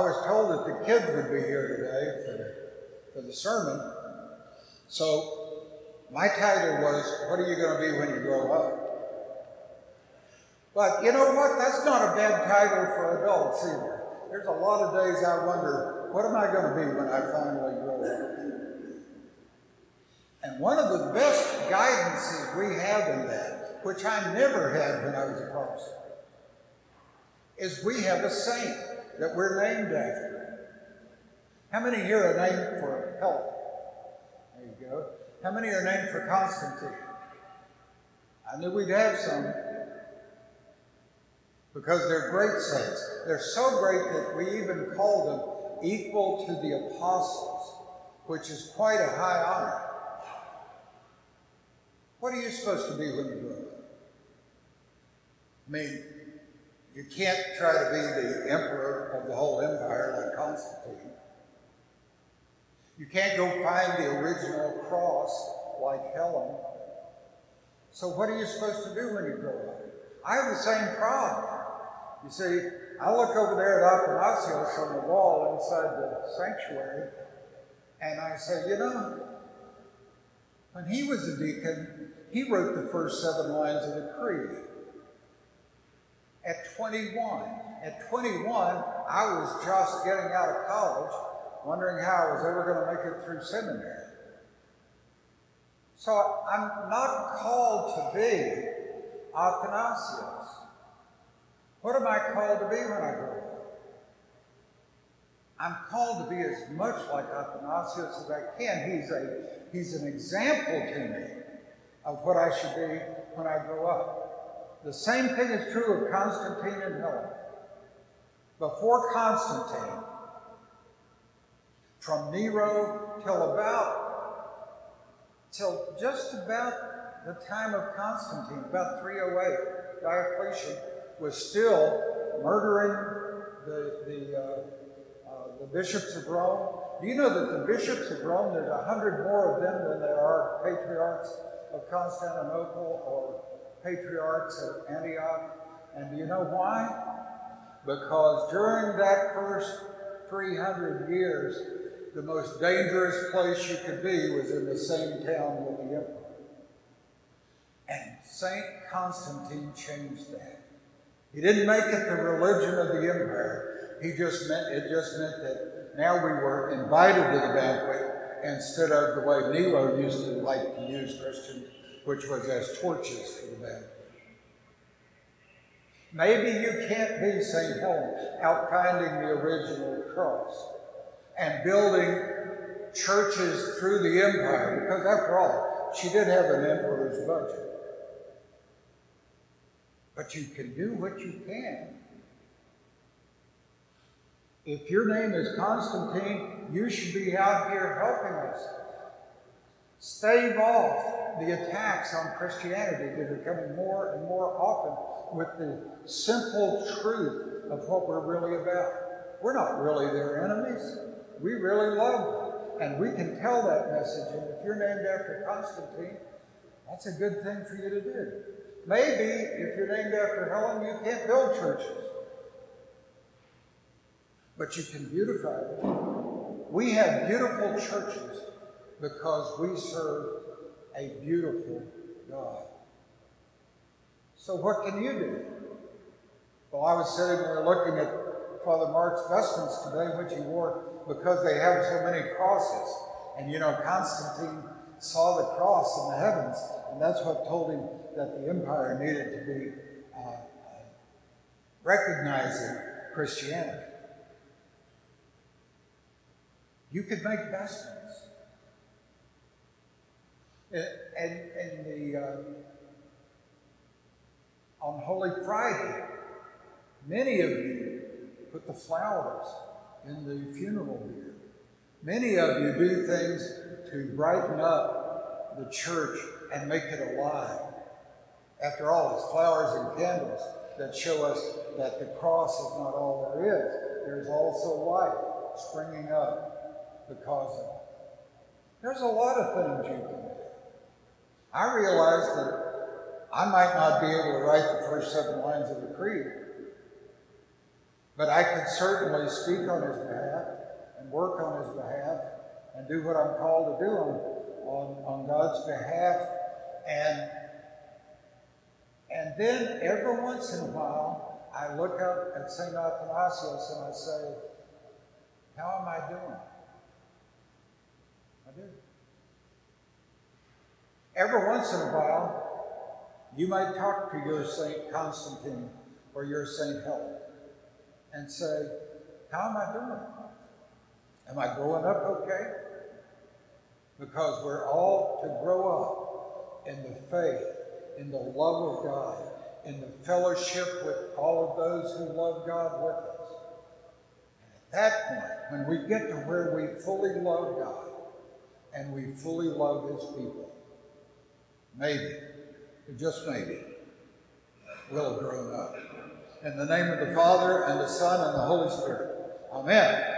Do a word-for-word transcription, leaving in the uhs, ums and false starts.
was told that the kids would be here today for, for the sermon. So my title was, what are you going to be when you grow up? But you know what? That's not a bad title for adults either. There's a lot of days I wonder, what am I going to be when I finally grow up? And one of the best guidances we have in that, which I never had when I was a parson, is we have a saint that we're named after. How many here are named for Helen? There you go. How many are named for Constantine? I knew we'd have some, because they're great saints. They're so great that we even call them equal to the apostles, which is quite a high honor. What are you supposed to be when you grow up? I mean, you can't try to be the emperor of the whole empire like Constantine. You can't go find the original cross like Helen. So what are you supposed to do when you grow up? I have the same problem. You see, I look over there at Athanasios on the wall inside the sanctuary, and I say, you know, when he was a deacon, he wrote the first seven lines of the Creed. At twenty-one. At twenty-one, I was just getting out of college, wondering how I was ever going to make it through seminary. So I'm not called to be Athanasios. What am I called to be when I grow up? I'm called to be as much like Athanasios as I can. He's a he's an example to me of what I should be when I grow up. The same thing is true of Constantine and Helen. Before Constantine, from Nero till about, till just about the time of Constantine, about three oh eight, Diocletian was still murdering the, the, uh, uh, the bishops of Rome. Do you know that the bishops of Rome, there's a hundred more of them than there are patriarchs of Constantinople or patriarchs of Antioch? And do you know why? Because during that first three hundred years, the most dangerous place you could be was in the same town with the emperor. And Saint Constantine changed that. He didn't make it the religion of the empire. He just meant, it just meant that now we were invited to the banquet instead of the way Nero used to like to use Christians, which was as torches for the banquet. Maybe you can't be Saint Helen out finding the original cross and building churches through the empire, because after all, she did have an emperor's budget. But you can do what you can. If your name is Constantine, you should be out here helping us stave off the attacks on Christianity that are coming more and more often with the simple truth of what we're really about. We're not really their enemies. We really love them. And we can tell that message. And if you're named after Constantine, that's a good thing for you to do. Maybe if you're named after Helen, you can't build churches, but you can beautify them. We have beautiful churches because we serve a beautiful God. So what can you do? Well, I was sitting there looking at Father Mark's vestments today, which he wore because they have so many crosses. And you know, Constantine saw the cross in the heavens, and that's what told him that the empire needed to be uh, recognizing Christianity. You could make vestments. And, and the, uh, on Holy Friday, many of you put the flowers in the funeral bier. Many of you do things to brighten up the church and make it alive. After all, it's flowers and candles that show us that the cross is not all there is. There's also life springing up because of it. There's a lot of things you can do. I realize that I might not be able to write the first seven lines of the Creed, But I can certainly speak on his behalf and work on his behalf and do what I'm called to do on, on, on God's behalf. And, and then every once in a while, I look up at Saint Athanasius and I say, how am I doing? I do. Every once in a while, you might talk to your Saint Constantine or your Saint Helen and say, how am I doing? Am I growing up okay? Because we're all to grow up in the faith, in the love of God, in the fellowship with all of those who love God with us. And at that point, when we get to where we fully love God and we fully love his people, maybe, just maybe, we'll have grown up. In the name of the Father, and the Son, and the Holy Spirit. Amen.